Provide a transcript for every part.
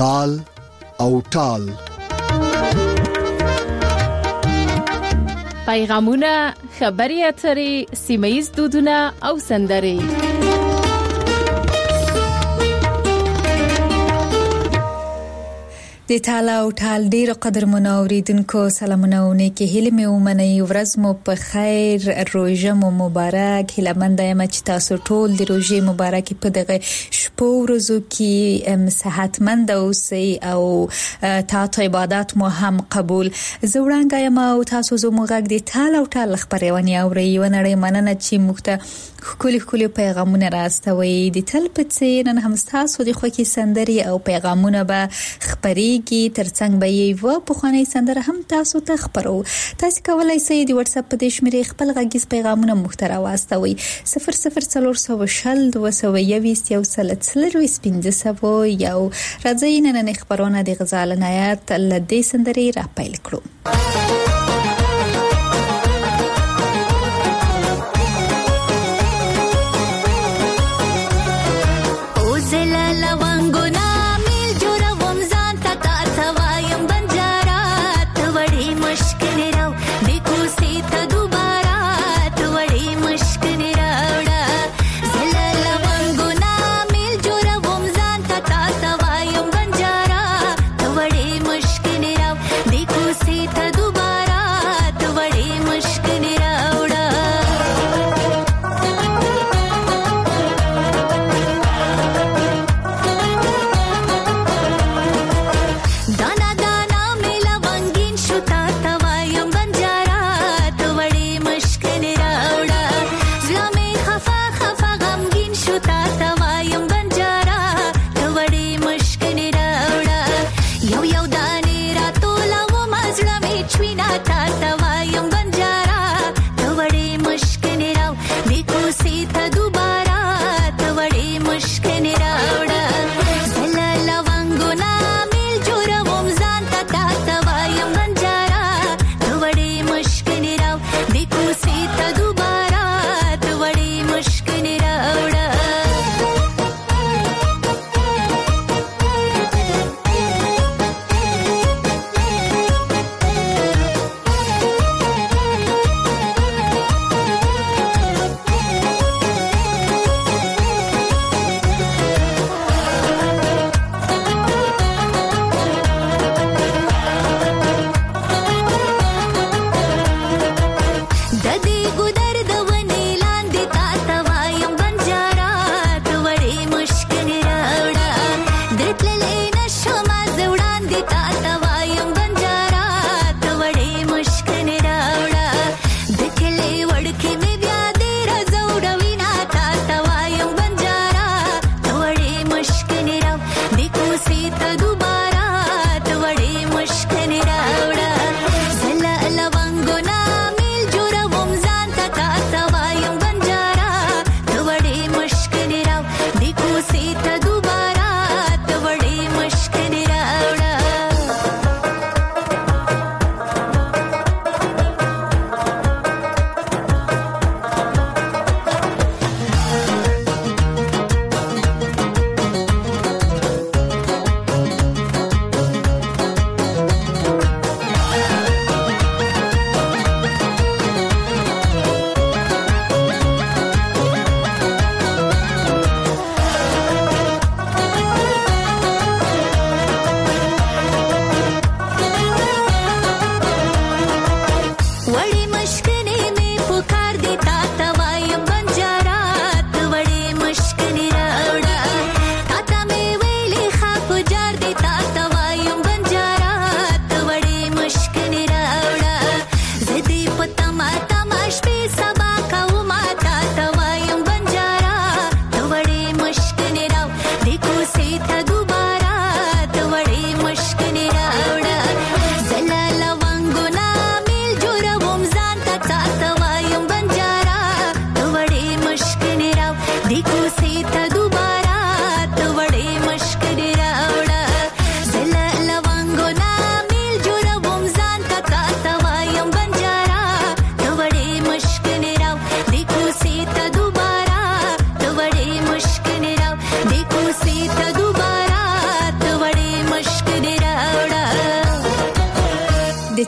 تال او ټال. پیغامونه، خبري اترې، سیمه‌یز دودونه او سندرې. د تال او ټال ډیر قدر منوریدونکو سلامونه او نیکی هیله مې ومنئ. ورځ مو په خیر، روژه مو مبارک. هیله مند یم چې تاسو ټول د روژې مبارکي په دغه شپو ورځو کې صحتمند اوسئ او تاسو عبادت مو هم قبول. زه وړاندې یم او تاسو زموږ غږ د تال او ټال خبرونه اورئ. ونړۍ مننه چې موږ ته خولي پیغامونه راستوي. د تل په څیر نن هم تاسو د خوکي سندري او پیغامونه به خبريږي. ترڅنګ به یو په خاني سندره هم تاسو ته خبرو. تاسو کولای شئ د واتس اپ په دې شمیرې خپل غږیز پیغامونه محتوا واستوي. 0042021 یو راځي نن خبرونه د غزال نایات لدې سندري را پیل کړو.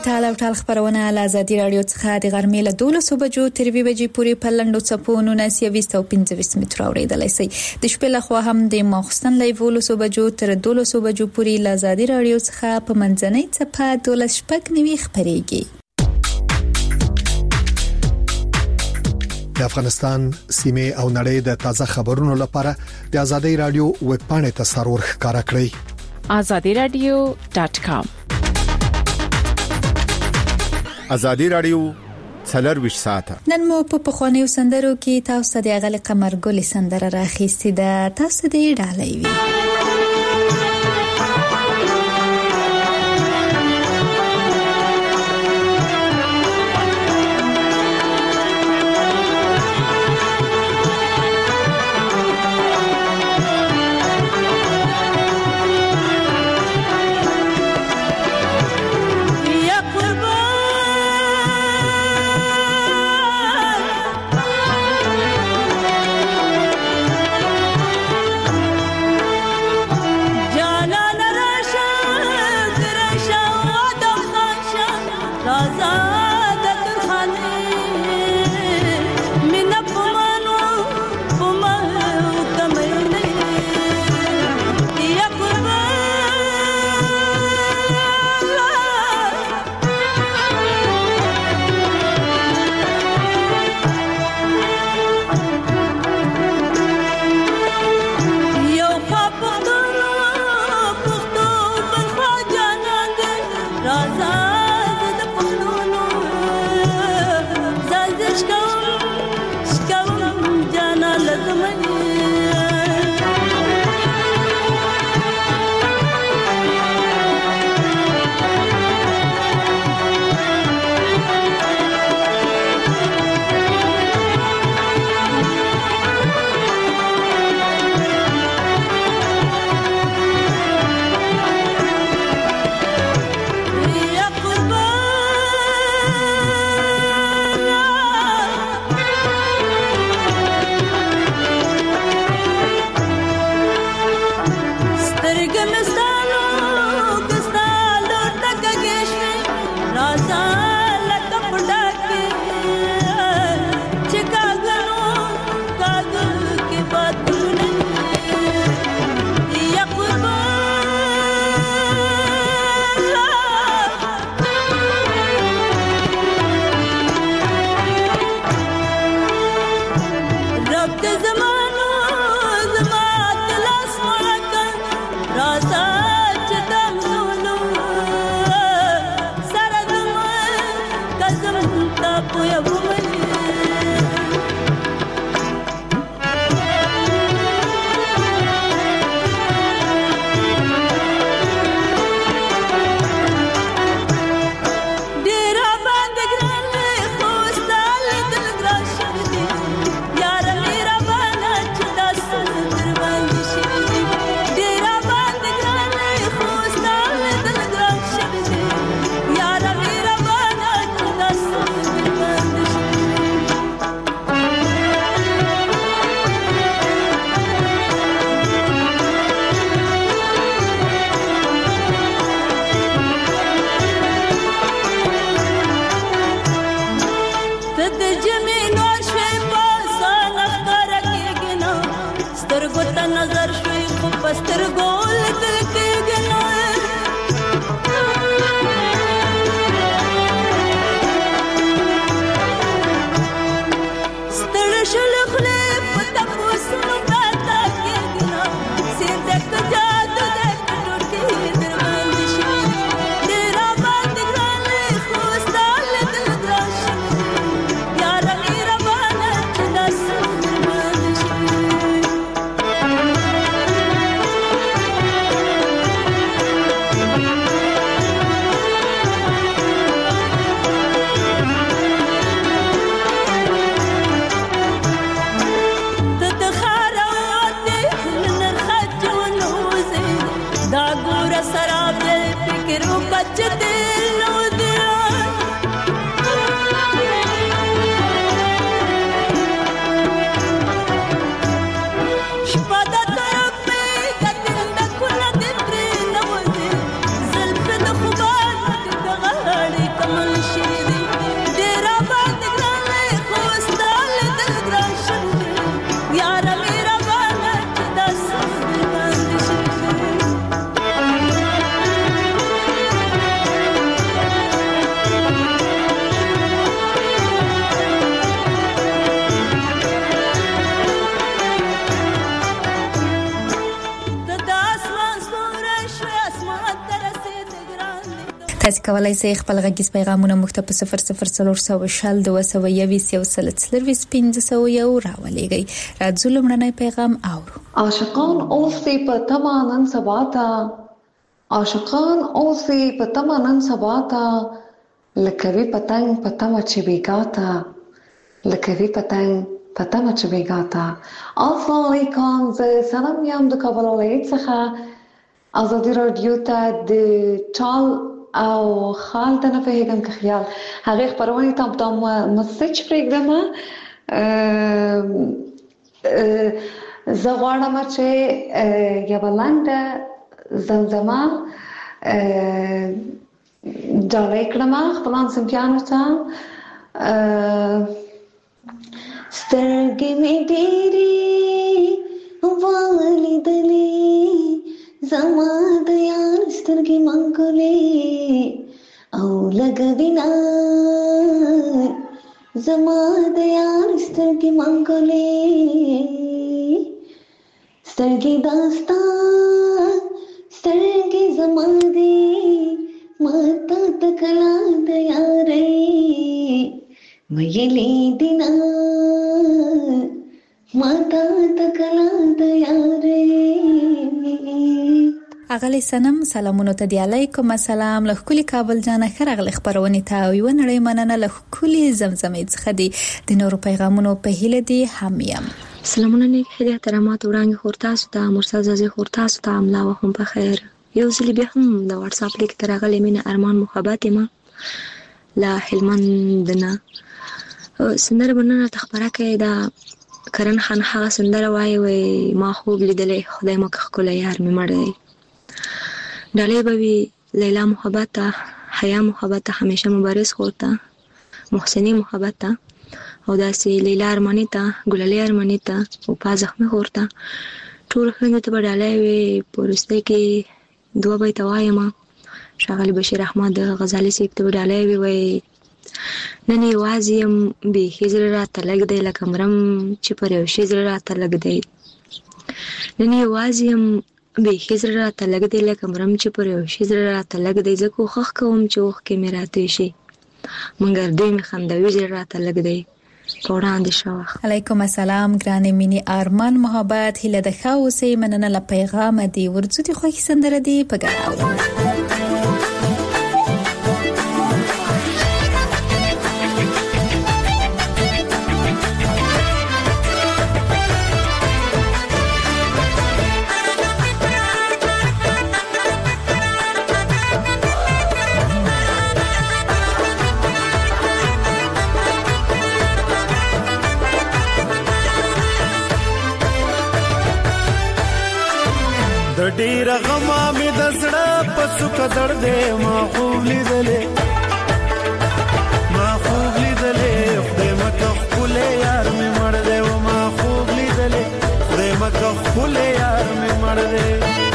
ټال او ټال خبرونه له ازادي رادیو څخه د غرمې له 12 بجو تر 2 بجې پورې په لندو چپونو 1925 متر اوریدلای شي. د شپې له خوا هم د ماخستن له 12 بجو تر 12 بجو پورې له ازادي رادیو څخه په منځنۍ چپه 12 شپږ نیوي خبريږي. د افغانستان سیمه او نړۍ د تازه خبرونو لپاره د ازادي رادیو ویب پاڼه ته سرور ښکارا کړئ. azadiradio.com. ازادي رادیو څلرويش ساعته. نن مو په پخوانیو سندرو کې تاسو د اغل قمر ګل سندره راخېستې ده. تاسو دې ډالۍ وي. تاسو کولای شئ خپل غږیز پیغامونه موږ ته په 00402015 راولېږئ. راځو لمړنی پیغام اورو. عاشقان اوسې په تمه نن سبا ته، عاشقان اوسې په تمه نن سبا ته، لکوي پتنګ په تمه چې بیګا ته، لکوي پتنګ په تمه چې بیګا ته. السلام علیکم، زه سلام یم د کابل ولایت څخه. ازادي رادیو ته د ټال او خال ته نه پوهېږم که خیال هغې خپرونې ته دا مسج پرېږدم. زه غواړم چې یوه لنډه زمزمه ډالۍ کړم خپلو همصنفیانو ته. سترګې مې ډېرې ولیدلې، زما د یار سترګې منګولې او لګوینا، زما د یار سترګې منګولې، سترګې داستا سترګې زما دې ماته تکلا د یارې ویلې دینا، ماته تکلا د یارې. اغلی سنم سلامونو ته دی علیکم السلام. له کلی کابل جانه خرغلی خبرونه ته یو نړۍ مننه له کلی زمزمې څخه دی د نورو پیغامونو په هیله دی همیم. سلامونه نیک هدیه احترامات وړاندې خورتاسو ته مرتضی زی خورتاسو ته املا وهم په خیر. یو ځل بیا هم د واتس اپ لیک تر غلې مینه ارمان محبت ما لا هلمند نه سندره بننه تخبره کې دا کرن خان هغه سندره وای ما خوب لیدلې خدای مکه خپل یار مې مړ دی. ډالۍ به وي لیلا محبت ته، حیا محبت ته، همیشه مبارز خورته، محسنی محبت ته، او داسې لیلا ارمانی ته، ګلالي ارمانی ته او پازخمه خورته. ټول خلک ته ډالۍ وي. پرسته کې دوه بیت وایم. شاغلی بشیر احمد غزالی سیب ته ډالۍ وي. نن یوازې يم به هجر را تلګ دی لکه مرم چې پر یو شی زړه را تلګ دی. نن یوازې يم به هجر را تلګ دی لکه مرم چې پر یو شی زړه را تلګ دی. زه کوښښ کوم چې وخت کې مې راته شي مګر دې مې خندوي زړه را تلګ دی. وړاندې شو. علیکم السلام ګرانې مینی ارمان محبت هله د خاوسې مننه له پیغام دی ورڅو دي خو سندره دی په ګاو. ډیر غما مې د زړه په څوک درده ما خوب لیدلې، ما خوب لیدلې خدای مکه خپل یار مې مړ دی و ما خوب لیدلې خدای مکه خپل یار مې مړ دی.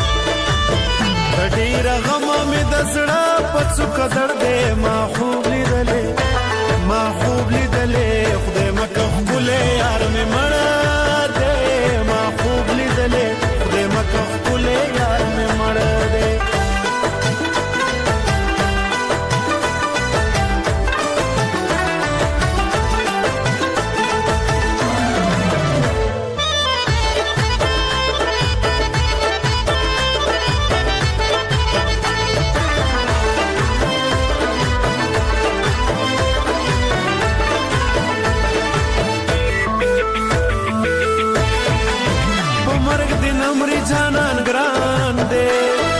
ډیر غما مې د زړه په څوک درده ما خوب لیدلې، ما خوب لیدلې خدای مکه خپل یار مې مړ دی، ما خوب لیدلې خدای مکه خپل یار مې مړ دی. جانان ګران دې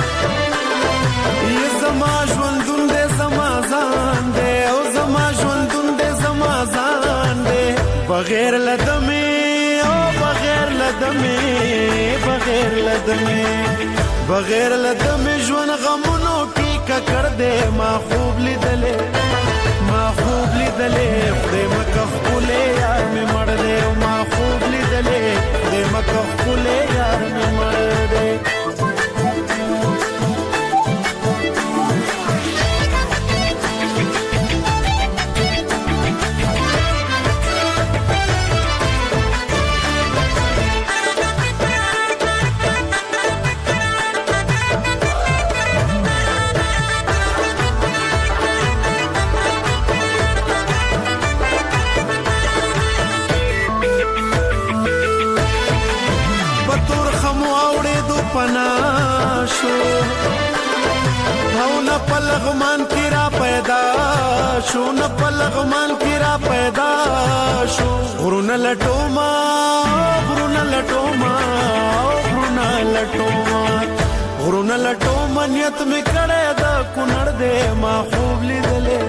یې زما ژوندون دې زما ځان دې او زما ژوندون دې زما ځان دې بغیر لدمه او بغیر لدمه بغیر لدمه بغیر لدمه ژوند غمونو کې ککړ دې ما خوب لیدلې ما خوب لیدلې خدای مکه خپل یار مې مړ دې ما خوب لیدلې خدای مکه خپل یار مې مړ دې. تور خمو اوړې دو پناشو او نه پلغمان کی را پیدا شو نه پلغمان کی را پیدا شو غرونه لټوما غرونه لټوما غرونه لټوما غرونه لټوما نیت می کړه دا کونړ دې ما خوب لیدلې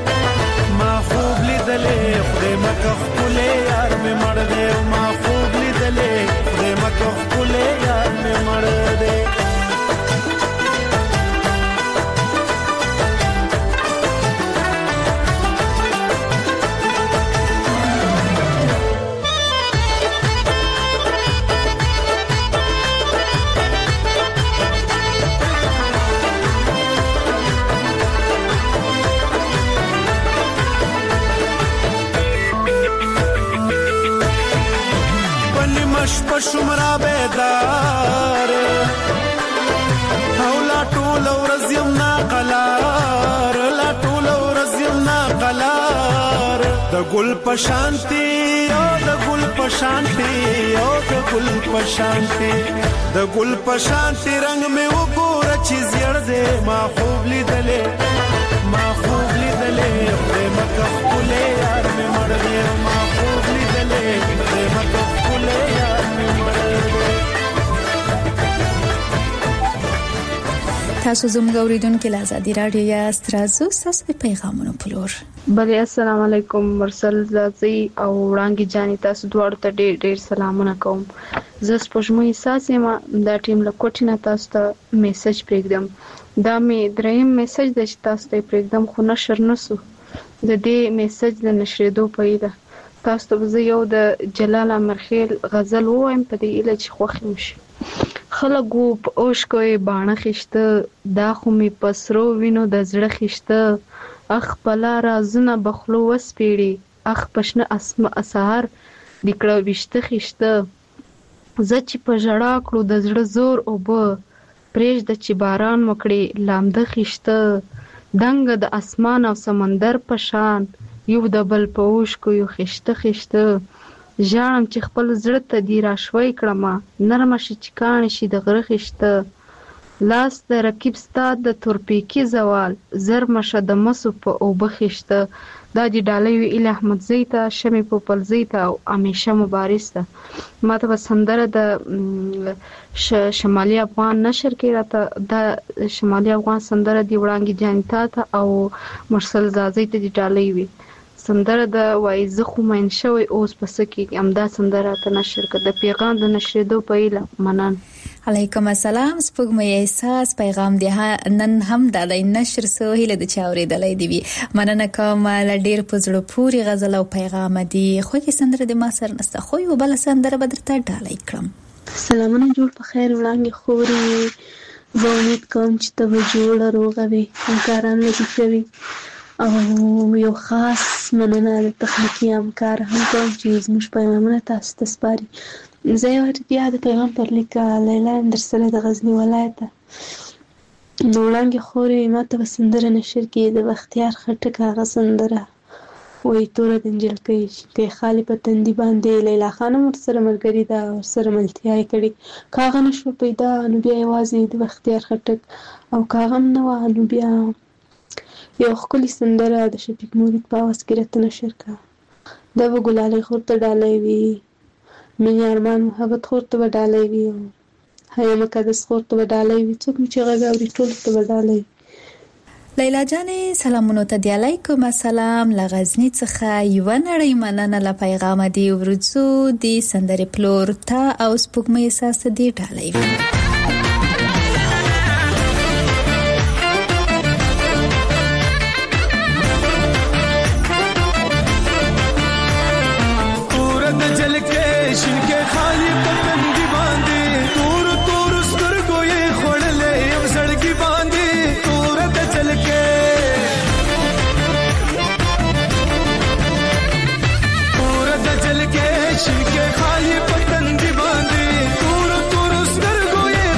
خدای مکه خپلې یار می مړ دې ما خوب لیدلې خدای مکه خپلې یار می مړ دې شمرا بیدار او لا ټول ورځم نا قلار لا ټول ورځم نا قلار د ګل پشانتی او د ګل پشانتی او د ګل پشانتی د ګل پشانتی رنگ می وګور چې زړه دې ما خوب لیدلې خدای مکه خپلې یار می مړ دې ما خوب لیدلې خدای مکه خپلې یار تاسو زموږ اوریدونکو له آزادي رادیو یا سترازو تاسو په پیغامونو پلور بله السلام علیکم مرسل زازي او وړانګي جاني تاسو دواړو ته ډېر سلامونه کوم زه سپوږمۍ ساسي ما دا ټیم له کوټینه تاسو ته میسج پرېږدم دا می دریم میسج د تاسو ته پرېږدم خو نشر نسو د دې میسج د نشریدو په اړه تاسو ته زه یو د جلال امرخیل غزل وایم په دې اله چې خوښ مشي خلګو په اوش کوي باڼه خشته دا خو می پسرو وینو د زړه خشته اخ پلا رازونه بخلو وسپیړي اخ پښنه اسمه اسهر دکړه وشته خشته زچ په جړه کړو د زړه زور او به پرېج د چې باران مکړي لامده خشته دنګ د اسمان او سمندر په شان یو د بل په اوش کوي خشته ژړم چې خپل زړه ته دی را شوي کړم نرمه شي چې کان شي د غره خشته لاس د رقیب ستاد د تورپیکی زوال زر مشه د مسو په او بخشته دا دی ډالۍ وی احمد زیته شمه په پل زیته او همیشه مبارزه ماته وسندره د شمالي افغان نشر کې راته د شمالي افغان سندره دی وړانګي جانتا ته او مرسل زازي ته دی ډالۍ وی سندره د وایزه خو مین شوی اوس پس کې امدا سندره ته نشر کړه د پیغام د نشریدو په اله منن علیکم السلام سپوږمۍ احساس پیغام دی نن هم د نشر سو هله د چاوري دلای دی مننه کوم ډیر پزړو پوری غزل او پیغام دی خو کې سندره د ما سر نسته خو یو بل سندره بدرته ډالای کړم سلامونه جوړ په خیر وړاندې خوري زه امید کوم چې ته جوړ روغه وي همکاران لږ کوي او یو خاص مننه د تخنیکی همکار هم کوم چې زموږ پیغامونه تاسو ته سپاري زه یو بیا د پیغام پر لیک لیلا درسره د غزنی ولایت نو وړاندې خوري ماته سندره نشر کې د بختیار خټک هغه سندره وې تور د انجل کې خالی په تندي باندې لیلا خانم سره ملګری دا سره ملتیا کړي کاغه نشو پیدا نو بیا یوازې د بختیار خټک او کاغه نو نو بیا یو خپل سندره د شفیق مورید په واس کې راتنه نشر کا دا وګلالي خورته ډالۍ وی مې ارمان محبت خورته ډالۍ وی هيا مقدس خورته ډالۍ وی څوک چې غاوري ټول ته ډالۍ لیلا جانې سلامونه ته دی علیکم السلام لغزنی څخه یو نړۍ مننه ل پیغام دی ورڅو دی سندره پلور تا او سپوږمۍ احساس دی ډالۍ شنکه خالی پتن دی باندې تور تور سترګو یې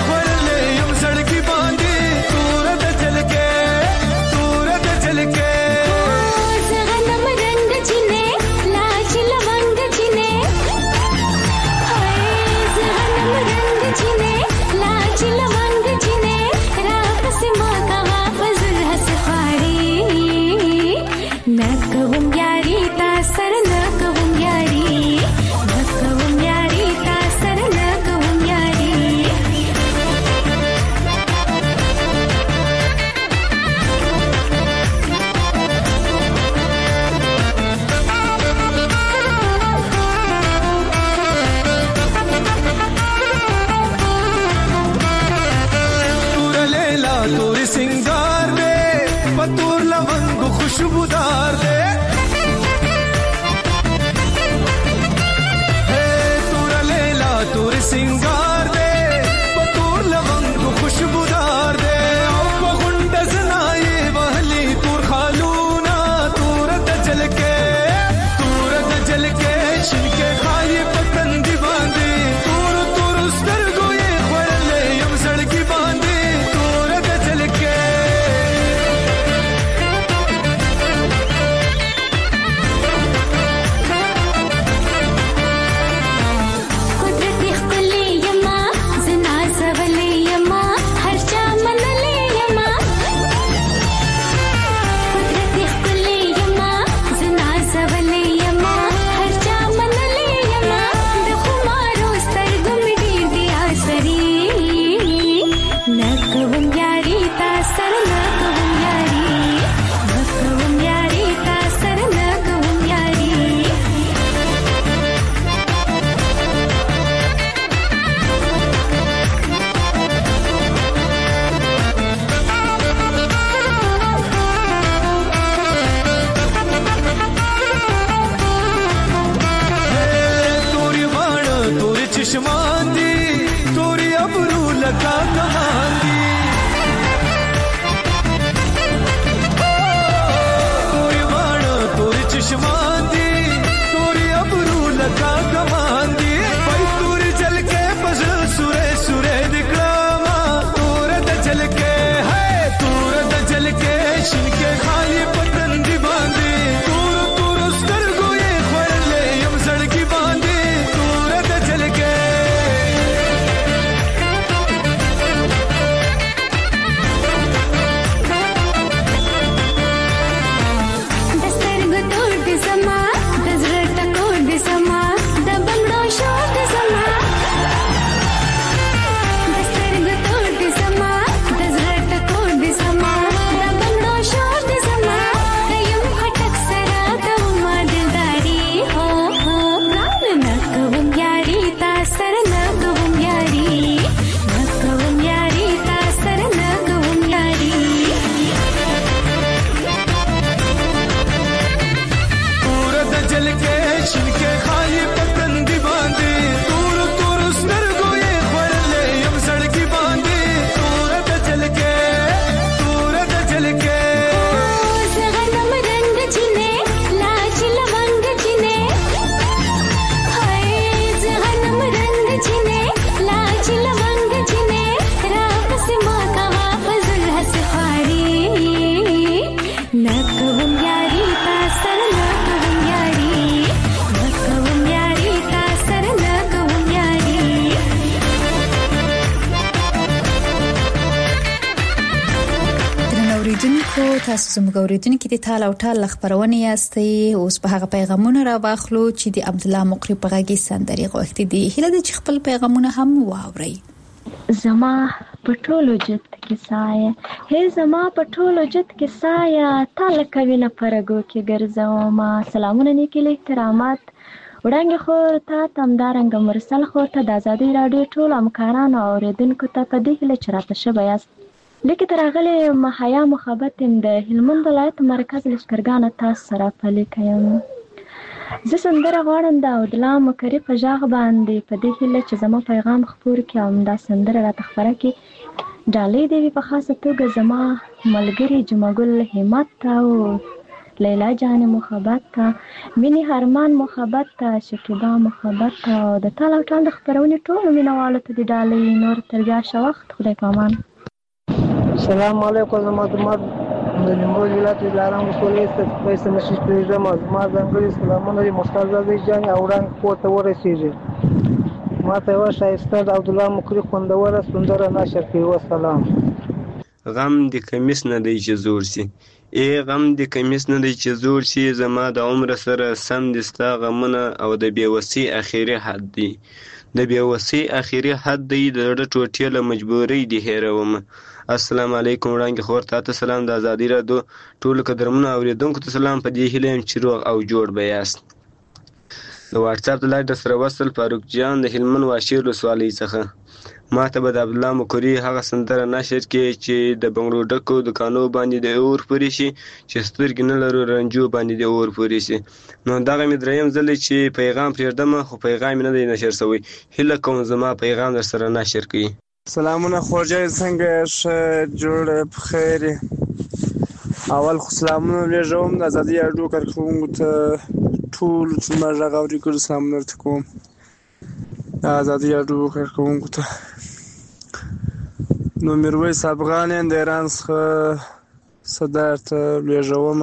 تاسو زموږ اوریدونکو د تال او ټال خبرونه یاستئ. اوس په هغه پیغامونه را واخلو چې د عبد الله مقری په غږی سندري غوښتي دي. هله د خپل پیغامونه هم واوري. زما پټولو جت کې سایه، هي زما پټولو جت کې سایه، تال کوي نه پرګو کې ګرځوم. سلامونه نیکی له احترامات وړاندې خور ته تمدارنګ مرسل خور ته د آزادۍ رادیو ټول همکارانو او اوریدونکو ته په دې هیله چې راته شوی یاست. لیکن ترغلې محیا محبت د هلمند ولایت مرکز لشکرګان تاسو سره پلي کوم. زه سندره غواړم د عبد الله مقری په ژغ باندې په دې هیله چې زما پیغام خپور کړي او دا سندره راته خبره کړي. ډالۍ دی په خاصه توګه زما ملګری جمعګل همت او لیلا جان محبت ته، مینی هرمان محبت ته، شکیبا محبت ته او د تال او ټال د خبرونې ټول مینوالو ته د ډالۍ نور تر بیا وخت خدای پامان. السلام علیکم. زما د نیمروز ولایت لارام ولسوالۍ څخه پیسې نشي پېژنم. زما ځانګړي سلامونه د مختار زوی جان او وړاندې کوته ورسیږي. ما ته یو شایسته د عبد الله مقری خوندوره سندره نشر کوي. والسلام. غم د کمیس نه دی چې زور سي، ای غم د کمیس نه دی چې زور سي، زما د عمر سره سم دستا غمونه او د بیوسی اخیری حد دی، د بیوسی اخیری حد دی، د ټوټې له مجبورۍ دی هیروم. السلام علیکم وړاندې خور ته سلام، د آزادۍ رادیو ټول قدرمنو اوریدونکو ته سلام. په دې هیله چې روغ او جوړ به یاست. د واتس اپ د لایډ سره وصل فاروق جان د هلمند واشیر ولسوالۍ څخه. ما ته به د عبد الله مقری هغه سندره نشر کې چې د بنگلو ډکو دکانو باندې د اور پورې شي، چې سترګې نه لرو رنجو باندې د اور پورې شي. نو دغه مې دریم ځل چې پیغام پرېږدم خو پیغام نه دی نشر شوی. هیله کوم زما پیغام در سره نشر کړي. سلامونه خورجای څنګه ښه جوړ بخیر. اول خو سلامونه لېږم د آزادۍ رادیو کارکوونکو ته ټول چې ما غږ اوري کړو سلامونه درته کوم. د آزادۍ رادیو کارکوونکو ته نو میرویس افغان د ایران څخه صدر ته لېږوم.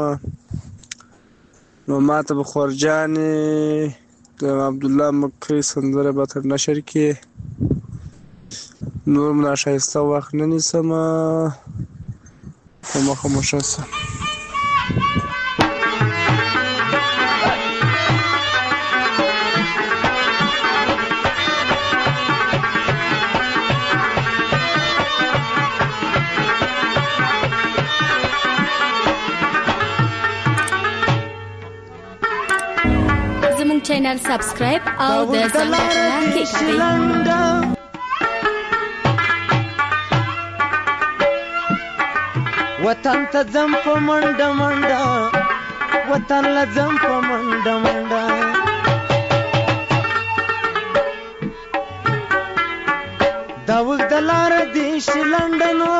نو ما ته به خورجانې د عبدالله مقری سندره به تر نشر کړي. نور ملا شایسته وخت نه نیسم خو مخه مو ښه شه. زموږ چینل سبسکرایب او د زنګ بټن کلیک کړئ. وطن ته ځم په منډه منډه، وطن له ځم په منډه منډه، دا اوږده لاره دې شي لنډنو،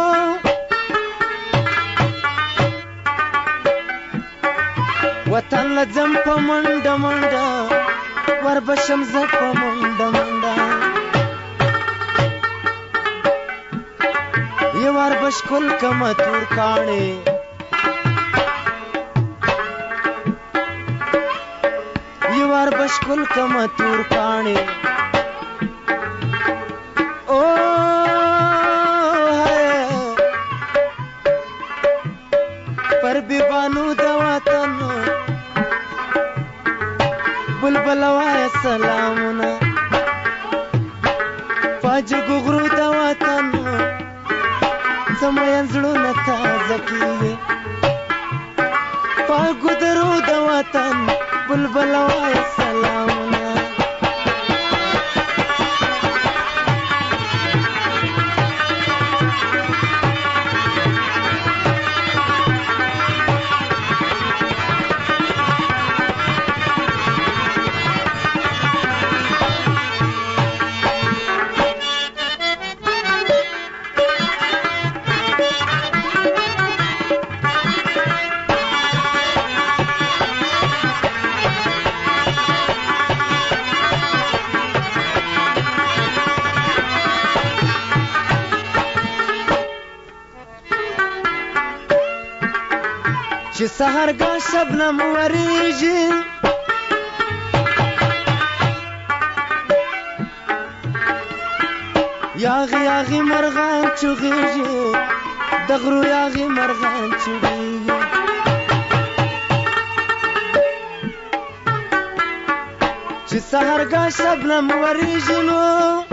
وطن له ځم په منډه منډه، وربشم زه په منډه منډه، یو وربش کل کمه تور کاڼې، یو وربش کل کمه تور کاڼې، او پر بیبانو د وطن بلبل وایه سلامونه، پاجګو غرو د وطن زموږ زړونه تازه کیږي، پاګو درو د وطن بلبل وایه سلامونه. چې سهرګاه شبنم وریږي، یاغي یاغي مرغان چغېږي، د غرو یاغي مرغان چوبیږي چې سهرګاه شبنم وریږي نو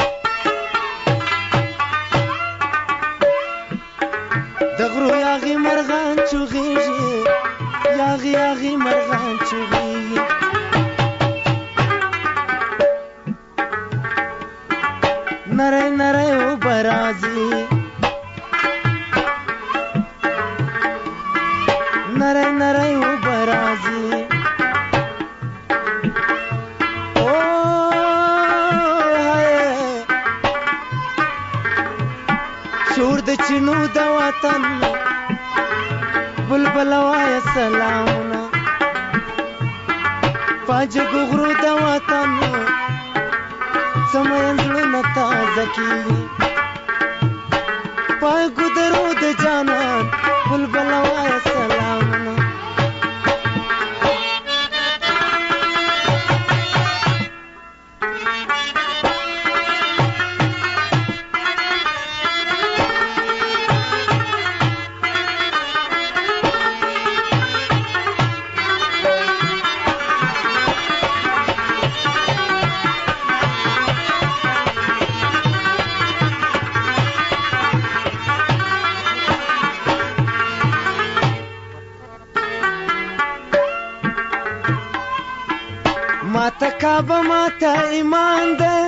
د غرو یاغي مرغان چوغیږي یاغي یاغي مرغان چوغیږي نری نری اوبه راځي نری نری اوبه راځي شور د چینو د وطن بلبل وایه سلامونه پاجګو غرو د وطن سمین زړونه تازه کېږي پاګو درو د جانان بلبل وایه سلامونه ماته کعبه ماته ایمان ده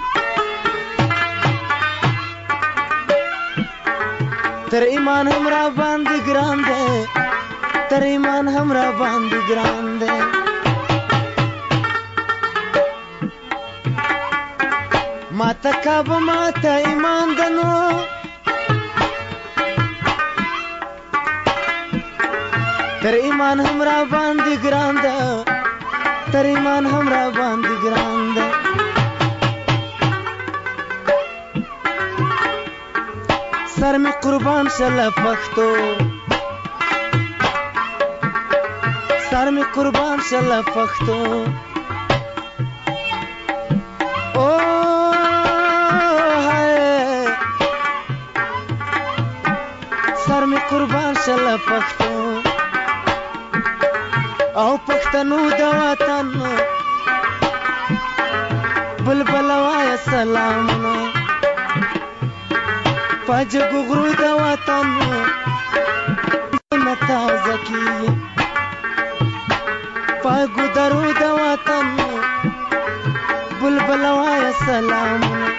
تر ایمان هم را باندې ګران ده تر ایمان هم را باندې ګران ده ماته کعبه ماته ایمان ده نو تر ایمان هم را باندې ګران ده تر ایمان هم را باندې ګران ده سر می قربان شله پښتو سر می قربان شله پښتو او هاي سر می قربان شله پښتو او پښتنو د وطن بلبل وایه سلامونه پاجګو غرو د وطن تازه کېږي پاګو درو د وطن بلبل وایه سلامونه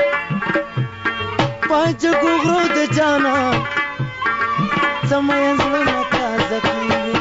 پاجګو غرو د جانان سمین زړونه تازه کېږي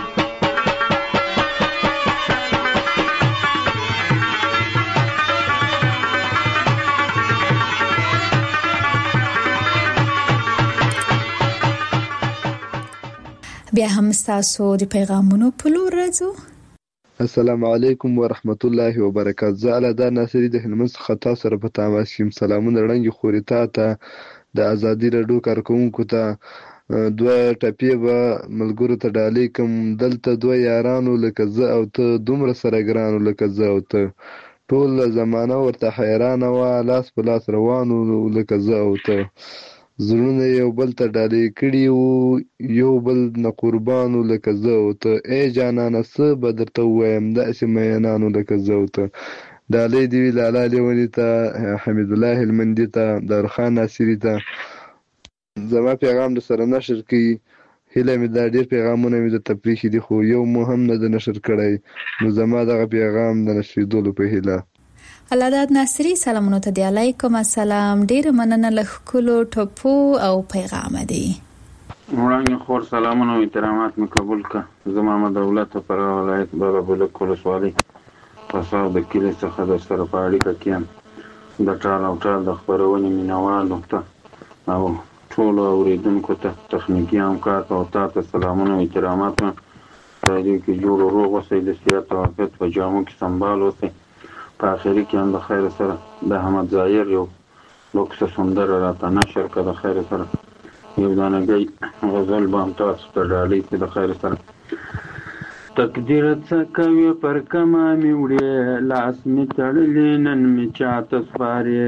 بیا هم تاسو د پیغامونو په لور راځو. السلام علیکم ورحمت الله وبرکاته. زه علادار ناصری د هلمند څخه تاسو سره په تماس یم. سلامونه وړاندې خوري ته د ازادي راډیو کارکونکو ته دوه ټپې به ملګرو ته ډالۍ کوم. دلته دوه یارانو لکه زه او ته دومره سره ګرانو لکه زه او ته ټول زمانه ورته حیرانه وه لاس په لاس روانو لکه زه او ته زړونه یو بل ته ډالۍ کړي وو یو بل نه قربانو لکه زه او ته ای جانانه څه به درته ووایم داسې مینانو لکه زه او ته. ډالۍ دې وي لالا لیوني ته حمید الله هلمندي ته دارخان ناصري ته. زما پیغام در سره نشر کړي هیله مې دا ډېر پیغامونه مې درته پرېښي دي خو یو مو هم نه ده نشر کړی نو زما دغه پیغام د نشریدلو په هیله. علادار ناصری سلامونه ته دی. علیکم السلام. ډیر مننه له ښکلو ټپو او پیغام دی. وړاندې خور سلامونه او احترامات مې قبول کړه. زه محمد دولت پر ولایت بابا بلک ولسوالۍ پسار د کلي څخه در سره په اړیکه کې یم. د ټال او ټال د خپرونې مینوالو ته او ټولو اورېدونکو ته تخنیکي همکار ته او تا ته سلامونه او احترامات مې په دې کې جوړ و روغ اوسئ د صحت او عافیت په جامو کې سنبال اوسئ. په آخري کې هم د خیر سره د احمد ظاهر یو لوکسه سندره راته نشر کړه د خیر سره یو دانګۍ غزل به هم تاسو ته ډالۍ کړي د خیر سره. تقدیر څه کوي پر کمه مې وړې لاس مې تړلی نن مې چاته سپارې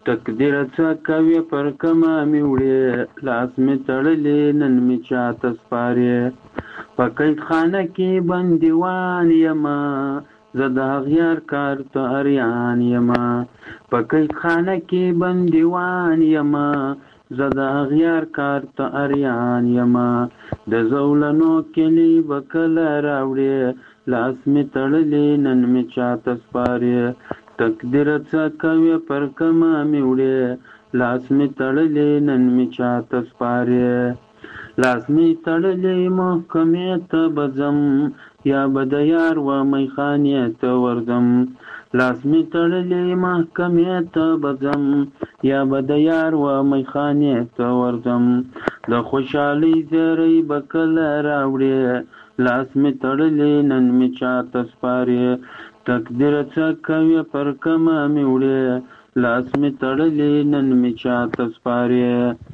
تقدیر څه کوي پر کمه مې وړې لاس مې تړلې نن مې چاته سپارې په قید خانه کې بندیوان یمه زه د اغیار کار ته اریان یمه په قید خانه کې بندیوان یمه زه د اغیار کار ته اریان یمه د زولنو کلی به کله راوړې لاس مې تړلې نن مې چاته سپارې تقدیر څه کوي پر کمه مې وړې لاس مې تړلې نن مې چاته سپارې لاس مې تړلې محکمې ته به ځم یا به د یار و میخانې ته ورځم لاس مې تړلې محکمې ته به ځم یا به د یار و میخانې ته ورځم د خوشحالۍ زیری به کله راوړې لاس مې تړلې نن مې چاته سپارې تقدیر څه کوي پر کمه مې وړې لاس مې تړلې نن مې چاته سپارې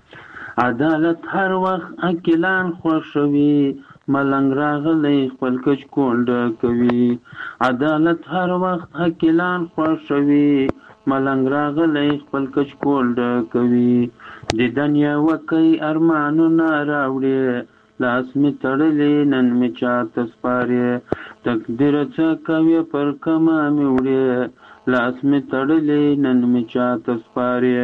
عدالت هر وخت عاقلان خوښوي ملنګ راغلی خپل کچ کونډه کوي عدالت هر وخت عاقلان خوښوي ملنګ راغلی خپل کچ کونډه کوي د دنیا وکی ارمانونه راوړې لاس مې تړلې نن مې چاته سپارې تقدیر څه کوي پر کمه مې وړې لاس مې تړلې نن مې چاته سپارې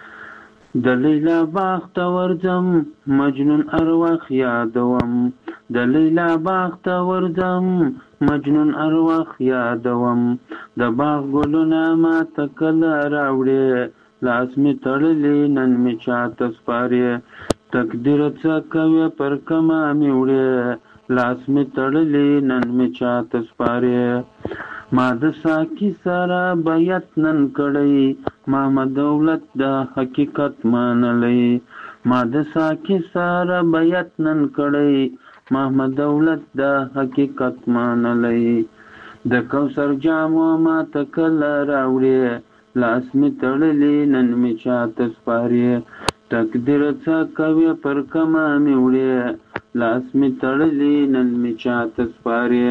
د لیلا باغ ته ورځم مجنون ارواح یادوم د لیلا باغ ته ورځم مجنون ارواح یادوم د باغ ګلونه ماته کله راوړې لاس مې تړلې نن مې چاته سپارې تقدیر څه کوي پر کمه مې وړې لاس مې تړلې نن مې چاته سپارې ما د ساقي سره بیعت نن کړی ما دولت د حقیقت منلی ما د ساقي سره بیعت نن کړی ما دولت د حقیقت منلی د کوثر جامو ما ته کله راوړې لاس مې تړلې نن مې چاته سپارې تقدیر څه کوي پر کمه مې وړې لاس مې تړلې نن مې چاته سپارې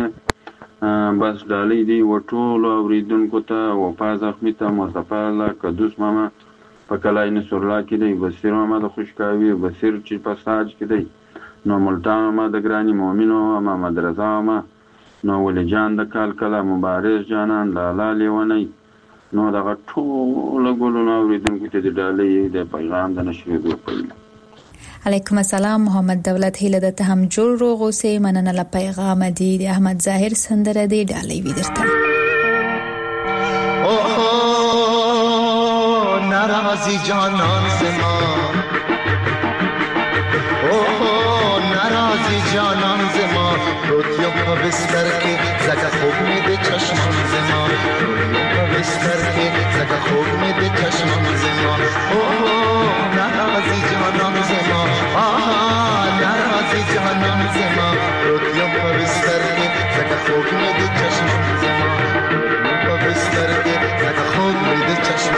بس ډالۍ دی و ټولو اوریدونکو ته وفا زخمي ته مصطفی الله قدوس ماما په کلای نصرالله کې دی بصیر ماما د خوشکاوي بصیر چې په ساج کې دی نو ملتان ماما د ګراني مؤمنو محمد رضا ماما نو ولی جان د کال کله مبارز جانان لالا لیونی نو دغه ټولو ګلونو اوریدونکو ته د ډالۍ د پیغام د نشریدو پیل علیکم السلام محمد دولت هیله ده هم جوړ روغ اوسې مننه له پیغام دی د احمد ظاهر سندره دی ډالۍ وی درته اوه ناراضی جانان زما اوه ناراضی جانان زما روتیو په بستر کې زکه خوب مې د چشم زما روتیو په بستر کې زکه خوب مې د چشم زما اوه ناراضی جانان زما ناراضی جانان زما روتیو په بستر کې زکه خوب مې د چشم زما روتیو په بستر کې زکه خوب مې د چشم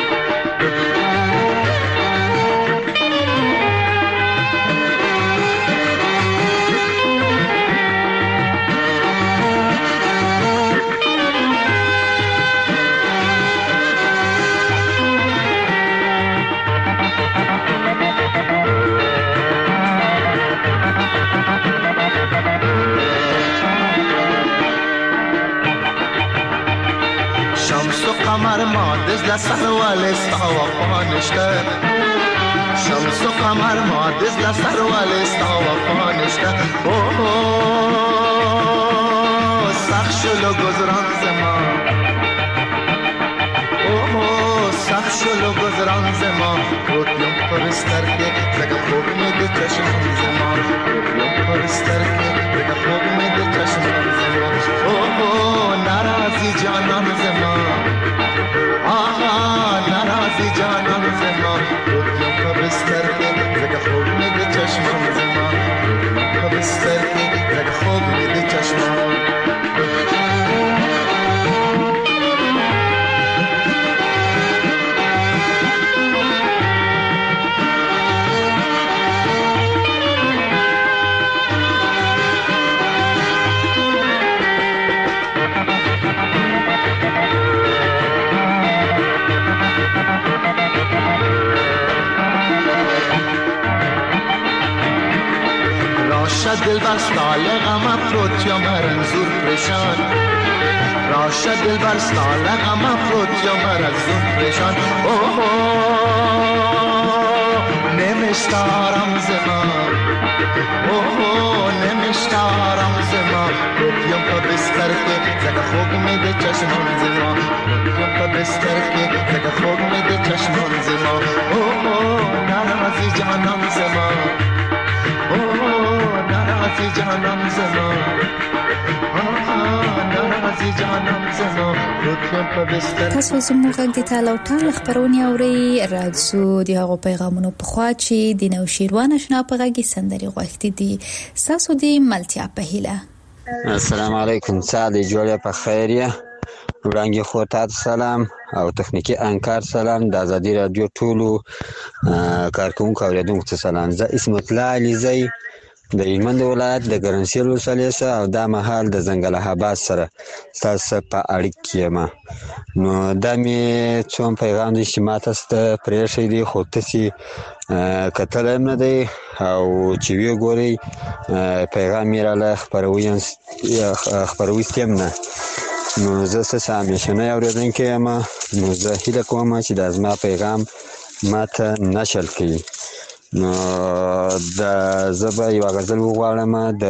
قمر ما دز لسر والستا وفا نشته شمس و قمر ما دز لسر والستا وفا نشته اوه سخ شلو گذران زما اوه سخ شلو گذران زما روتیم پرستر که زگه خوب می ده چشم زما روتیم پرستر که زگه خوب می ده چشم زما اوه ناراضی جانان زما آها ناراضی جانان زما روتیم په بستر کې زکه خوب مې د چشم زما روتیم په بستر کې زکه خوب مې د چشم دلبر سال غم افروت یا مرنزور پریشان راشد دلبر سال غم افروت یا مرنزور پریشان نمیشتارم زمان نمیشتارم زمان رویم پا بستر که زده خوب میده چشمان زمان رویم پا بستر که زده خوب میده چشمان زمان نرازی جانم زمان نرازی جانم زمان نرازی جانم زمان رویم پا بستر. تاسو زموږ د تاله ټال خبرونه اوري راځو د هغو پیغامونو په خوا چې د نو شیروان آشنا په غږی سندري غوښتي دي تاسو د ملتیا په هیله. السلام علیکم ساده جوړه په خیریه وړاندې خو تاسو سلام او تخنیکی انکار سلام د ازادي رادیو ټولو کارکونکو اوریدونکو ته سلام. زه اسمت الله علیزی د هلمند ولایت د ګرنسیل ولسوالۍ او د مهال د زنګل آباد سره تاسو په اړیکه یم. نو دا می څوم پیغام دي چې ما تاسو ته پرېښی دی خو تاسو کتل نه دی او چې وی ګوري پیغام یې را خبروي ستیم نه. نو زه څه همیشنه اوریدونکو یم. نو زه هیله کوم چې د زما پیغام ماته نشل کړي. نو د زبا یو غزل وغواړم د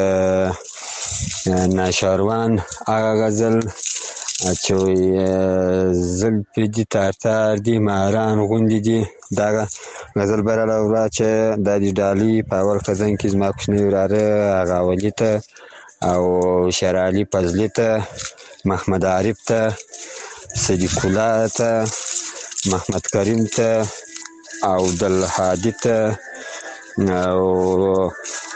ناشاروان هغه غزل چې زل پیډی تار دی ماران غوندې دي. دا غزل براله ورا چې د دې ډالۍ په اول خزن کې زما کوچنی وراره هغه ولی ته او شرعلی فضلی ته محمد عارف ته صدیق الله ته محمد کریم ته او عبدل هادی ته او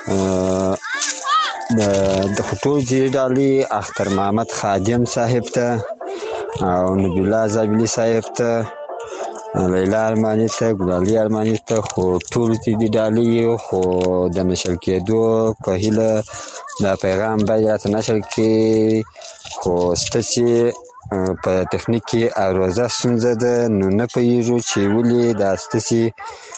د خطوط دی ډالۍ اختر محمد خادم صاحب ته او نبی الله زابلی صاحب ته لیلا ارمانی ته ګلالي ارمانی ته خو ټول دې ډالۍ خو د نشل کېدو په هیله دا پیغام باید نشل کې خو ستاسو په تخنیک کې اروزه ستونزه ده. نو نه پوهیږو چې ولې دا ستاسو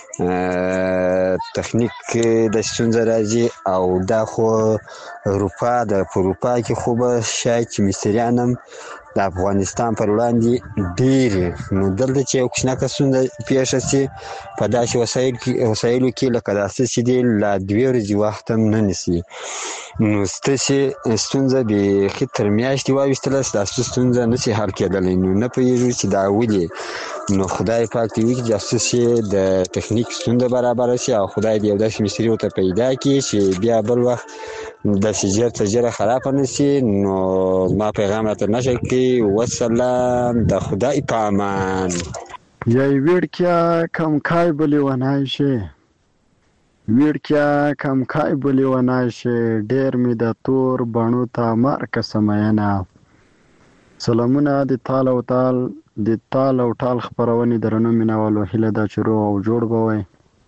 تخنیک د ستونزه راځي او دا خو اروپا د اروپا کې خو به شاید چې مصریانم د افغانستان پر وړاندې ډېر نو دلته چې یو کوچنی ستونزه پیښه شي په داسې وسایلو کې لکه داسې چې دی لا 2 ورځې وخت هم نه نیسي. نو ستاسو ستونزه بیخي تر میاشتې واویستله ستاسو ستونزه نشي حل کېدلی. نو نه پوهیږو چې دا ولې. نو خدای پاک دې وکړي چې ستاسو د تخنیک ستونزه برابره شي او خدای دې یو داسې مستري ورته پیدا کړي چې بیا بل وخت داسې ژر خراب نه شي. نو ما پیغام راته نشر کړي. والسلام د خدای په امان. یای ویړکیا کم کای بلی ونای شي ویړکیا کم کای بلی ونای شي ډیر می د تور بڼو ته مارکه سمینه. سلامونه د تال او ټال خبرونه درنو مینوالو هله دا چرو او جوړ بوي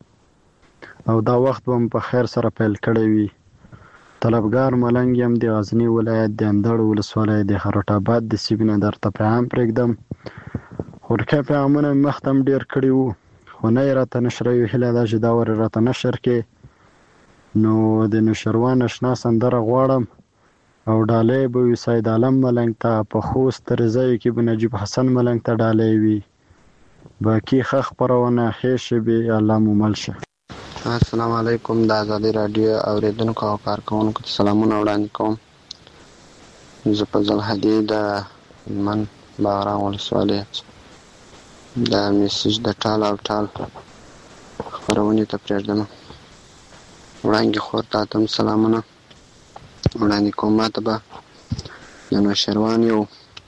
او دا وخت هم په خیر سره پیل کړی وي. طلبګار ملنګ يم د غزنی ولایت د اندړ ولسوالۍ د خروټ آباد د سیبینه درته پیغام پرېږدم. خورکه پیغامونه مختم ډیر کړی وو خو نه راته نشر یو هله دا چې دا ور راته نشر کې. نو د نشروان آشنا سندره غواړم او ډالۍ به وي سید عالم ملنګ ته په خوست رضای کې به نجیب حسن ملنګ ته ډالۍ وي. باقي خخ پرونه خېشه به الله مومل شه. السلام علیکم د ازادي رادیو اوریدونکو او کارکونکو ته سلامونه وړاندې کوم. زه په ځل هدي د من باران ولسوالۍ د میسج د ټال او ټال خبرونه ته پرېږدم. وړاندې خور ته هم سلامونه وړاندې کوم. ماته به د نوشروان یو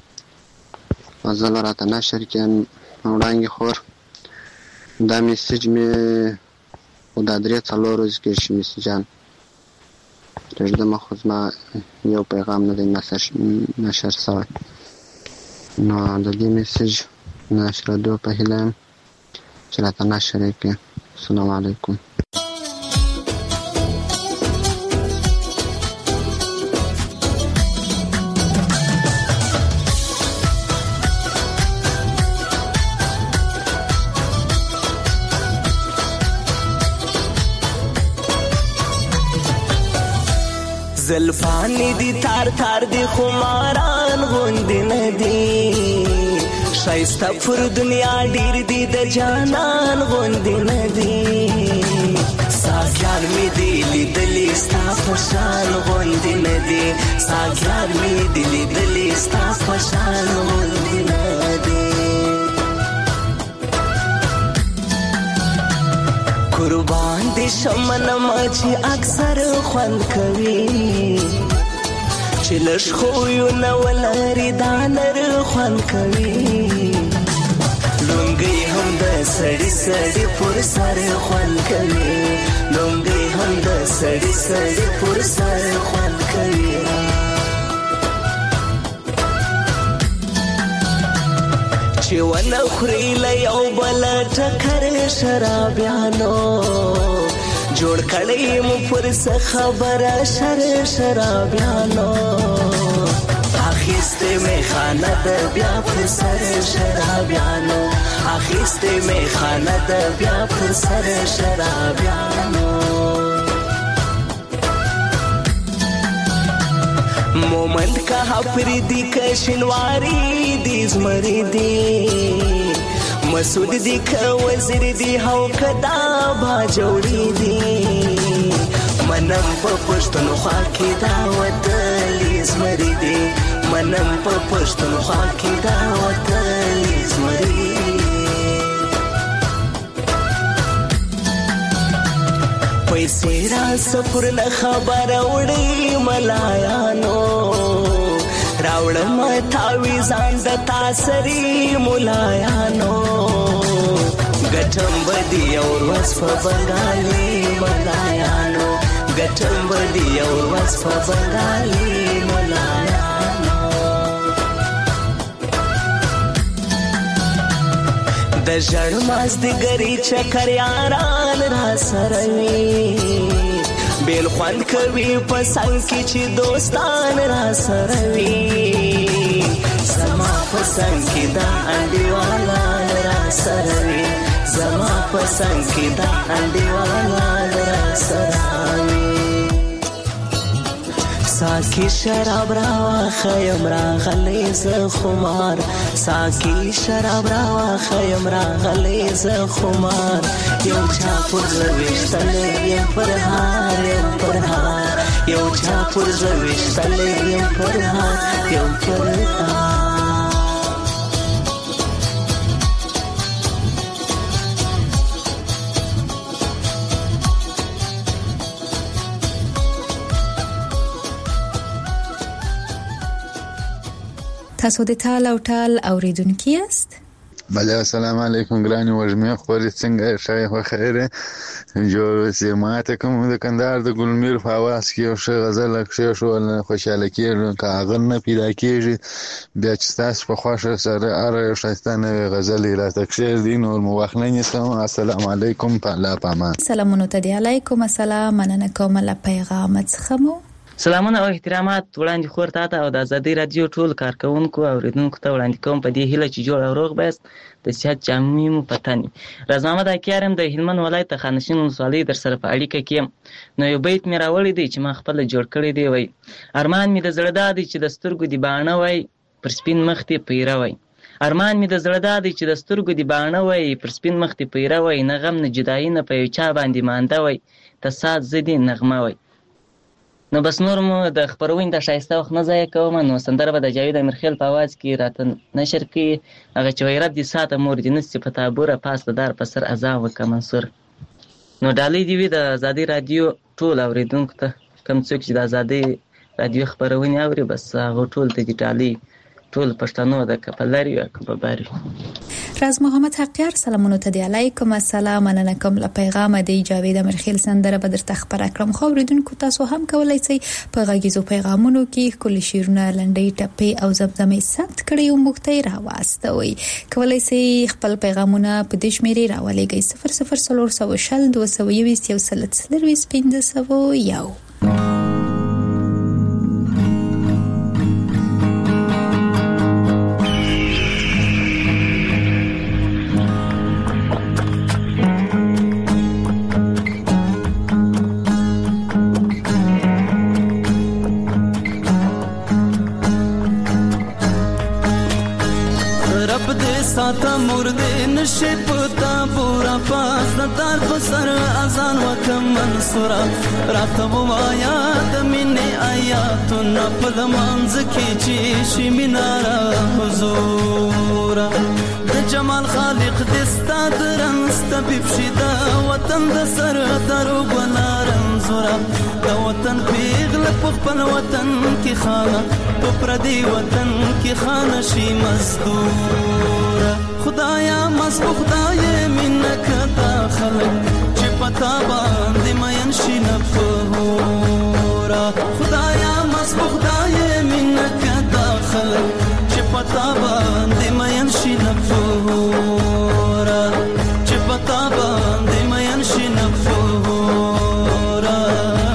غزل راته نشر کړي. وړاندې خور دا میسج مې او دا 3-4 ورځې کې شي میسجان پرېږدم خو زما یو پیغام نه دی نشر شوی. نو د دې میسج نشرېدو په هیله یم چې راته نشر یې کړي. السلام علیکم. زلفانی دی تار تار دی خماران غوندی ندی شایسته پر دنیا ډیر دی د جانان غوندی ندی ساګیار می دی لیدلی ستا پشان غوندی ندی ساګیار می دی لیدلی ستا پشان غوندی ندی قربان دی شمن مچی اکثر خوند کوي چې لږ خویو نه ولري دا نر خوند کوي لونګۍ هم د سړي سړي پر سر خوند کوي لونګۍ هم د سړي سړي پر سر خوند کوي چې ونه خوري له یو بل ټکر شرابیانو جوړ کړی مو پر څه خبره شرابیانو اخیسته می خانه د بیا پر سر شرابیانو اخیسته می خانه د بیا پر سر شرابیانو مومند کا پردی کا شنواری دی زمری دی مسعود دی کا وزیر دی هو کدا با جوړی دی منم په پښتونخوا کې دا وتلی زمری دی منم په پښتونخوا کې دا وتلی زمری پیسې را سفر نه خبر وړي ملایانو راوړم تاوی ځان د تاسري ملایانو ګټم بدی اور وس په بنگالي ملایانو ګټم بدی اور وس په بنگالي ملایانو د ژړ ماز د ګری چکر یاران را سروي بیل خوان کوي په څنګ کې چې دوستان را سروي زما په څنګ کې دا انډیوالا را سروي زما په څنګ کې دا انډیوالا را سروي ساکی شراب راوا خیم راغلی ز خمار ساکی شراب راوا خیم راغلی ز خمار یو چا پر زویشتل یم پر هار یو چا پر زویشتل یم پر هار یم پر هار تاسو د ټال او ټال اوریدونکو یاست بله السلام علیکم ګرانی وژمې خوري څنګه شای خو خیره جو سماعت کوم د کندهار د ګلمیر په आवाज کې یو څه غزل کې شو خوشاله کېږي کاغذ نه پیدا کېږي بیا چې تاسو په خوښه سره اره یو شایستانه غزل را تکشیر دین او موخنه نیسم السلام علیکم تعالی پامان سلامونه ته دی علیکم السلام مننه کوم له پیغام څخه مو سلامونه او احترامات وړاندې خور ته او د آزادۍ رادیو ټول کارکونکو او اوریدونکو ته وړاندې کوم په دې هیله چې جوړ او روغ بس د صحت جامع مو پتاني راز محمد اکیارم د هلمند ولایت خانشین ولسوالۍ در سره په اړیکه کې نو یو بیت مې راوړی دی چې ما خپل جوړ کړی دی وای ارمان مې د زړه دادی چې د سترګو دی باڼه وای پر سپین مخ ته پیره وای ارمان مې د زړه دادی چې د سترګو دی باڼه وای پر سپین مخ ته پیره وای نه غم نه جدایي نه په چا باندې مانده وای ته سات زدي نغمه وای نو بس نور مو د خبرونې د شایسته وخت نه ځای کوم نو سندره به د جاوید امیرخیل په आवाज کې راته نشر کی هغه چې وای رب دې ساته مور دې نس په تابوره پاس دار په سر اذان وک منصور نو ډالۍ دی د آزادۍ رادیو ټول اوریدونکو ته کوم څوک چې د آزادۍ رادیو خبرونه اوري بس هغه ټول ته ډالۍ ټول پښتنو د کپلری او کباباری راز محمد حقیار سلامونه ته دی علیکم السلام مننه کوم له پیغام دی جاوید امیرخیل سندره به درته خبر کړم خو اوریدونکو تاسو هم کولای شئ په غږیزو پیغامونو کې کلی شیرونه لنډۍ ټپې او زمزمې ثبت کړئ او موږ ته راوستوي کولای شئ خپل پیغامونه په دې شمیرې راولېږئ 00322 مرده نشی پتا بورا پاس ندار بسر ازان وکم منصورا راتا بوایا دمینی آیاتنا پل منز کی چیشی منارا حضورا د جمال خالق دستا درنست ببشدا وطن د سر درو بنارم زورا د وطن پیغل پخپل وطن کی خانه پردی وطن کی خانه شی مزدورا خدایا مزبو خدای منک داخل چی پتا باندې مین شي نفهورا خدایا مزبو خدای منک داخل چی پتا باندې مین شي نفهورا چی پتا باندې مین شي نفهورا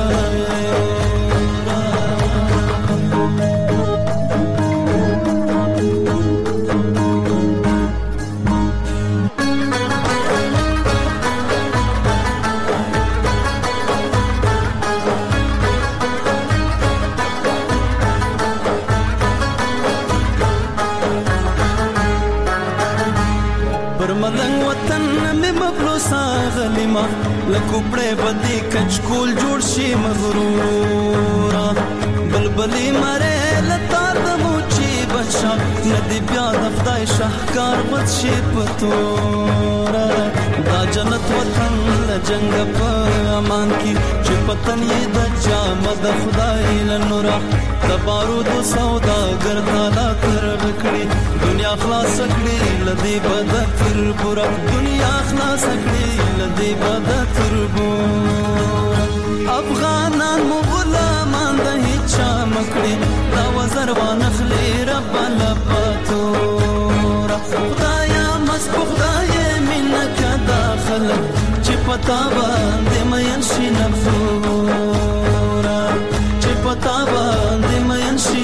غلیما لکوپړې بدی کچکول جوړ شي مغرورا بلبلی مره لتار د موچی بچا ندی بیا د خدای شهکار بد شي پتورا دا جنت وطن لجنګ په امان کی چې پتن یې د جامد خدای لنورا د بارود سودا ګرځالا تر وکړي دنیا خلاص کړي لدی بد تر پورا دنیا خلاص کړي لدی بد تر پورا افغانان مغلامان د هیڅ مکړي دا وزر وانخلي رب لپاتورا خدایا مسبوخ خدای منک داخل چې پتا باندې مین شي نفورا چې پتا باندې مین شي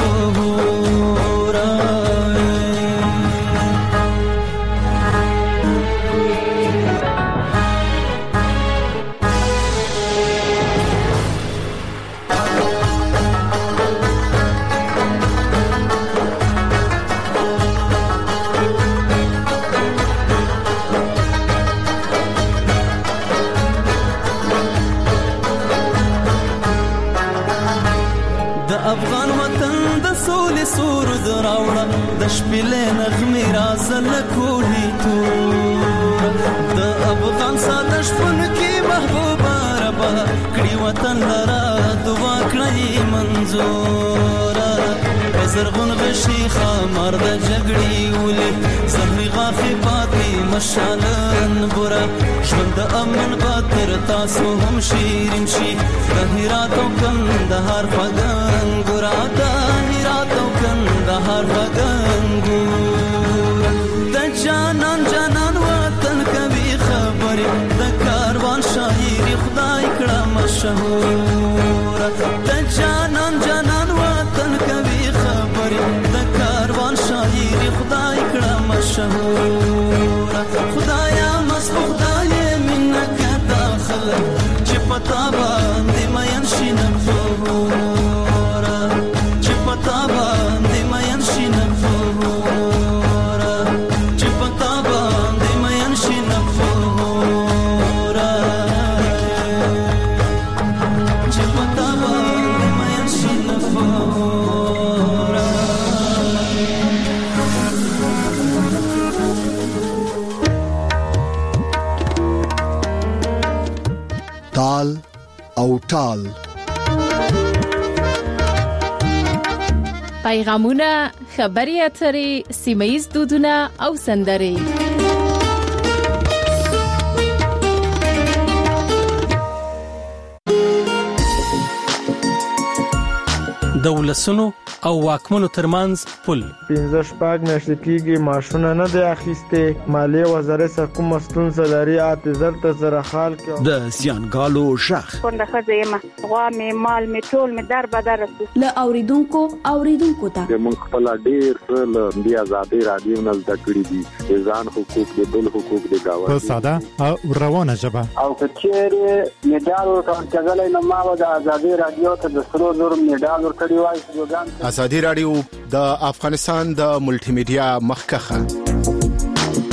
نفورا افغان وطن د سولې سور دراوړه د شپلې نغمې رازل کولی تو د افغان ساده شپن کې محبوبه ربا کړي وطن لرا دعا کړی منزورا زرغون غشي خمر د جګړې ولې زهري غاخي پاتې مشالن بورا ژوند امن باتر تاسو هم شیرین شي د هرات او کندهار فغان ګورا د هرات او کندهار فغان ګورا د جانان جانان وطن کوي خبرې د کاروان شاعري خدای کړه مشهور د جانان جانان وطن کوي خبرې د کاروان شاعري خدای کړه مشهور خدایا مسبو خدای منک داخل چې پتا باندې مین شي نفورا چې پتا باندې مین شي نفورا چې پتا باندې مین شي نفورا چې پتا باندې مین شي نفورا تال او ټال پیغامونه خبري اترې سیمه‌یز دودونه او سندرې د ولسونو او واکمنو ترمنځ پل 15 شپږ میاشتې کېږي معاشونه نه دی اخیستې مالیې وزارت کوم ستونزه لري اعتذار ته زره خال کې د سیانګالو شخ څنګه خزیمه غوا می مال می ټول می در بدر له اوریدونکو ته موږ خپل ډیر له بیا آزادي رادیو نه زده کړی دي ځان حقوق دي بل حقوق دي گاوه په ساده او روانه ژبه او کچېره میډال ورکړل نو ما د آزادي رادیو ته د سرو زر میډال ورکړی وای ازادي رادیو د افغانستان د ملټي میډیا مخکخه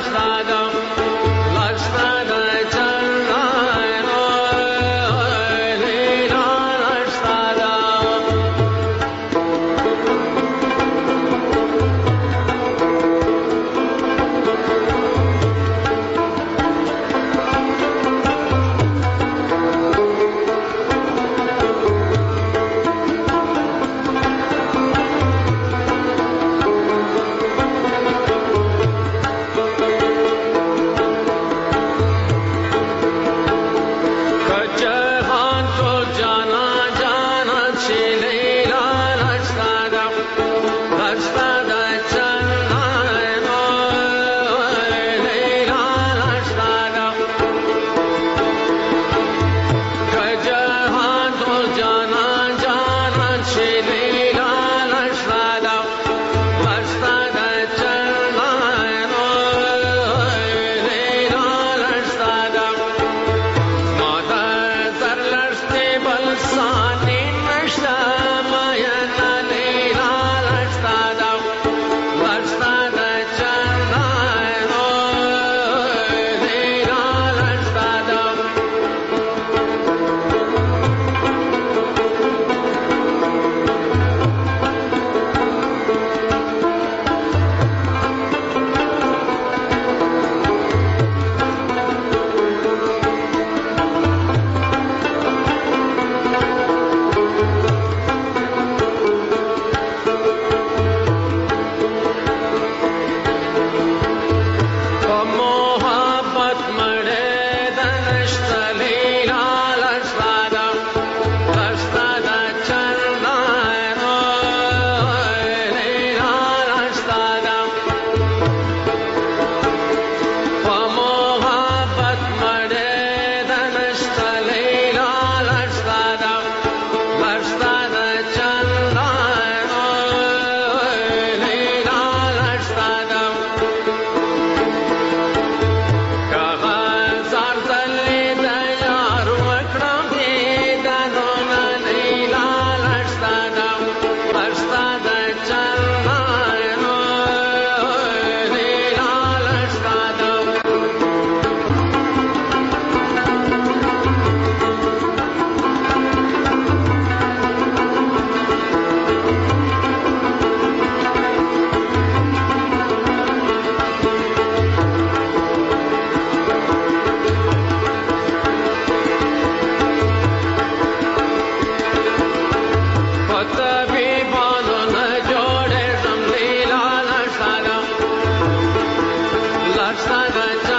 Last night I